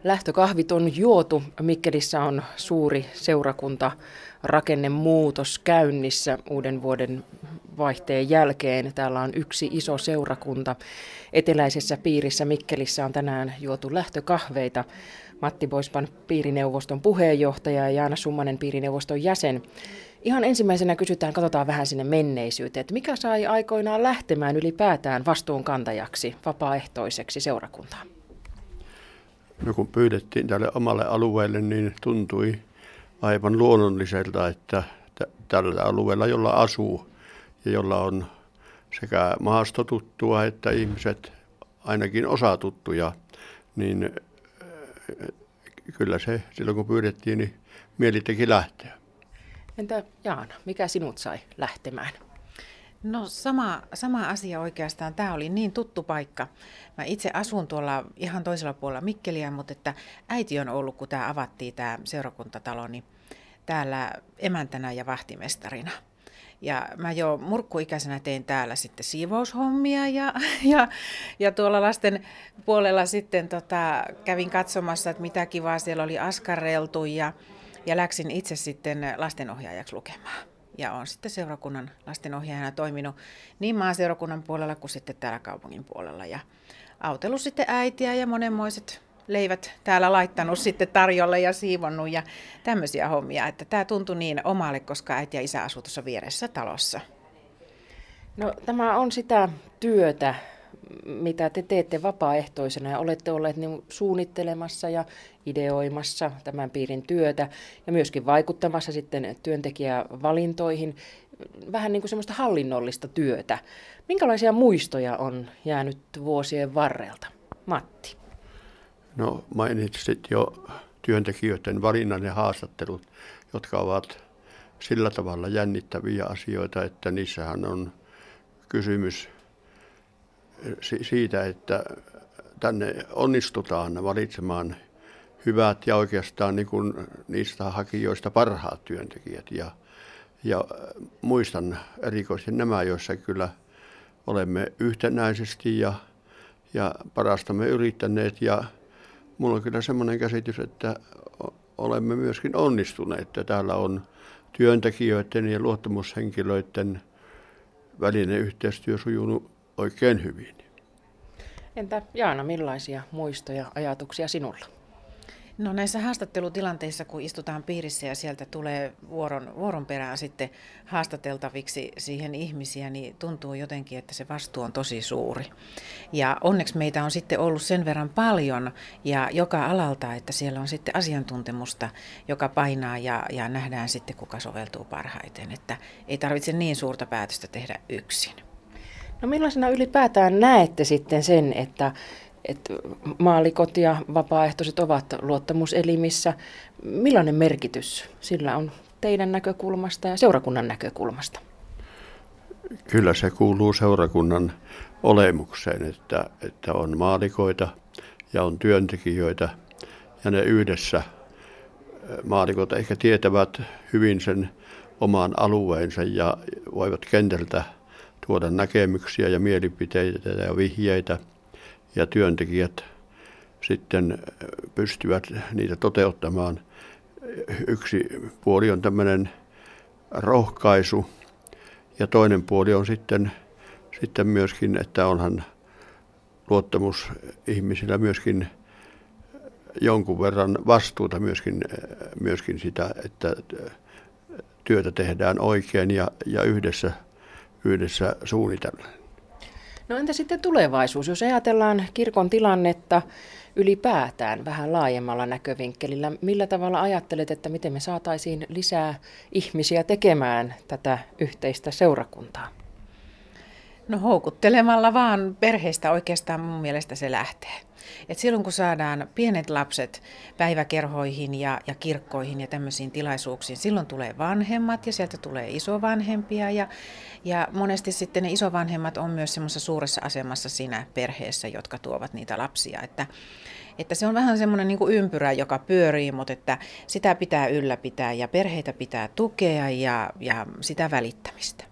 Lähtökahvit on juotu. Mikkelissä on suuri seurakuntarakennemuutos käynnissä uuden vuoden vaihteen jälkeen. Täällä on yksi iso seurakunta. Eteläisessä piirissä Mikkelissä on tänään juotu lähtökahveita. Matti Boispan piirineuvoston puheenjohtaja ja Jaana Summanen piirineuvoston jäsen. Ihan ensimmäisenä katsotaan vähän sinne menneisyyteen, että mikä sai aikoinaan lähtemään ylipäätään vastuunkantajaksi, vapaaehtoiseksi seurakuntaan? No kun pyydettiin tälle omalle alueelle, niin tuntui aivan luonnolliselta, että tällä alueella, jolla asuu ja jolla on sekä maasto tuttua että ihmiset ainakin osa tuttuja, niin kyllä se silloin kun pyydettiin, niin mieli teki lähteä. Entä Jaana, mikä sinut sai lähtemään? No sama asia oikeastaan. Tämä oli niin tuttu paikka. Mä itse asun tuolla ihan toisella puolella Mikkeliä, mutta että äiti on ollut, kun tämä avattiin tämä seurakuntatalo, niin täällä emäntänä ja vahtimestarina. Ja mä jo murkkuikäisenä tein täällä sitten siivoushommia ja tuolla lasten puolella sitten kävin katsomassa, että mitä kivaa siellä oli askarreltu ja läksin itse sitten lastenohjaajaksi lukemaan. Ja olen sitten seurakunnan lastenohjaajana toiminut niin maaseurakunnan puolella kuin sitten täällä kaupungin puolella. Ja autellut sitten äitiä ja monenmoiset leivät täällä laittanut sitten tarjolle ja siivonnut ja tämmöisiä hommia. Että tämä tuntui niin omalle, koska äiti ja isä asuu tuossa vieressä talossa. No tämä on sitä työtä, mitä te teette vapaaehtoisena ja olette olleet niin suunnittelemassa ja ideoimassa tämän piirin työtä ja myöskin vaikuttamassa sitten työntekijävalintoihin, vähän niin kuin semmoista hallinnollista työtä. Minkälaisia muistoja on jäänyt vuosien varrelta? Matti. No mainitsit jo työntekijöiden valinnan ja haastattelut, jotka ovat sillä tavalla jännittäviä asioita, että niissähän on kysymys siitä, että tänne onnistutaan valitsemaan hyvät ja oikeastaan niin kuin niistä hakijoista parhaat työntekijät. Ja muistan erikoisesti nämä, joissa kyllä olemme yhtenäisesti ja parastamme yrittäneet. Ja minulla on kyllä semmoinen käsitys, että olemme myöskin onnistuneet, että täällä on työntekijöiden ja luottamushenkilöiden välinen yhteistyö sujunut oikein hyvin. Entä Jaana, millaisia muistoja, ajatuksia sinulla? No näissä haastattelutilanteissa, kun istutaan piirissä ja sieltä tulee vuoron perään sitten haastateltaviksi siihen ihmisiä, niin tuntuu jotenkin, että se vastuu on tosi suuri. Ja onneksi meitä on sitten ollut sen verran paljon ja joka alalta, että siellä on sitten asiantuntemusta, joka painaa ja nähdään sitten, kuka soveltuu parhaiten. Että ei tarvitse niin suurta päätöstä tehdä yksin. No millaisena ylipäätään näette sitten sen, että maallikot ja vapaaehtoiset ovat luottamuselimissä? Millainen merkitys sillä on teidän näkökulmasta ja seurakunnan näkökulmasta? Kyllä se kuuluu seurakunnan olemukseen, että on maalikoita ja on työntekijöitä ja ne yhdessä maallikot ehkä tietävät hyvin sen oman alueensa ja voivat kentältä tuoda näkemyksiä ja mielipiteitä ja vihjeitä. Ja työntekijät sitten pystyvät niitä toteuttamaan. Yksi puoli on tämmöinen rohkaisu ja toinen puoli on sitten myöskin, että onhan luottamusihmisillä myöskin jonkun verran vastuuta myöskin sitä, että työtä tehdään oikein ja yhdessä suunnitellaan. No entä sitten tulevaisuus, jos ajatellaan kirkon tilannetta ylipäätään vähän laajemmalla näkövinkkelillä, millä tavalla ajattelet, että miten me saataisiin lisää ihmisiä tekemään tätä yhteistä seurakuntaa? No houkuttelemalla vaan perheistä oikeastaan mun mielestä se lähtee. Et silloin kun saadaan pienet lapset päiväkerhoihin ja kirkkoihin ja tämmöisiin tilaisuuksiin, silloin tulee vanhemmat ja sieltä tulee isovanhempia ja monesti sitten ne isovanhemmat on myös semmoisessa suuressa asemassa siinä perheessä, jotka tuovat niitä lapsia. Että se on vähän semmoinen niin kuin ympyrä, joka pyörii, mutta että sitä pitää ylläpitää ja perheitä pitää tukea ja sitä välittämistä.